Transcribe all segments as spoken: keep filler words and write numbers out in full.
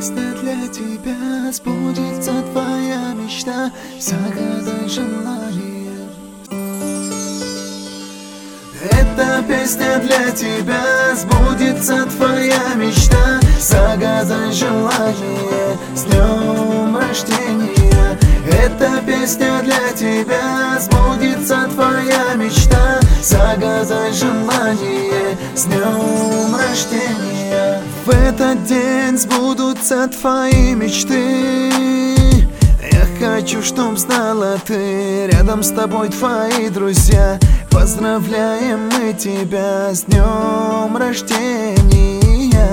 песня для тебя, сбудется твоя мечта, загадай желание. Эта песня для тебя, сбудется твоя мечта, загадай желание. С днем рождения! Эта песня для тебя, сбудется твоя мечта, загадай желание. С днем рождения! В этот день сбудутся твои мечты. Я хочу, чтоб знала ты, рядом с тобой твои друзья. Поздравляем мы тебя с днем рождения.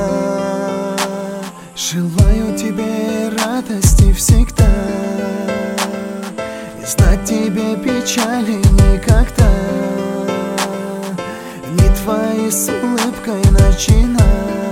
Желаю тебе радости всегда, и знать тебе печали никогда. Не твои с улыбкой начинать.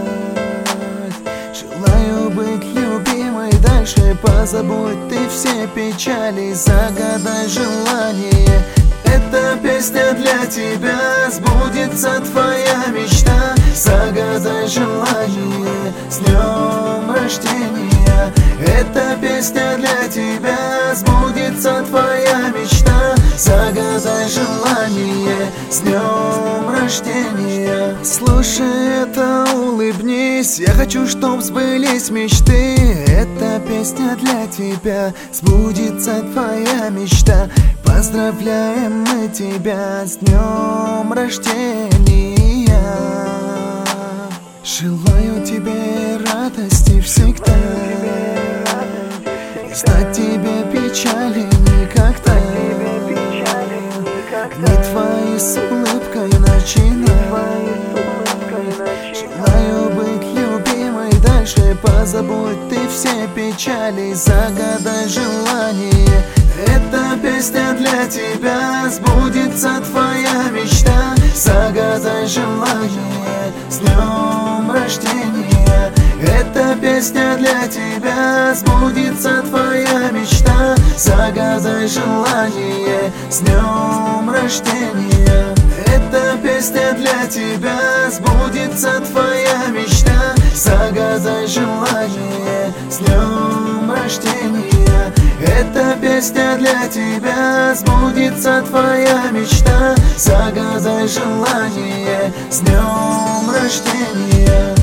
Желаю быть любимой дальше, позабудь ты все печали, загадай желание. Эта песня для тебя, сбудется твоя мечта, загадай желание. С днем рождения! Эта песня для тебя, сбудется твоя мечта, загадай желание. С днем рождения! Слушай это, улыбнись, я хочу, чтоб сбылись мечты. Эта песня для тебя, сбудется твоя мечта. Поздравляем мы тебя с днем рождения. Желаю тебе радости всегда, и знать тебе печали никогда. Не твои с улыбкой начинай. Желаю быть любимой дальше, позабудь ты все печали, загадай желание. Эта песня для тебя, сбудется твоя мечта, загадай желание. С днем рождения! Эта песня для тебя, сбудется твоя мечта, загадай желание. С днем рождения! Эта песня для тебя, сбудется твоя мечта, загадай желание. С днем рождения! Эта песня для тебя, сбудется твоя мечта, загадай желание. С днем рождения!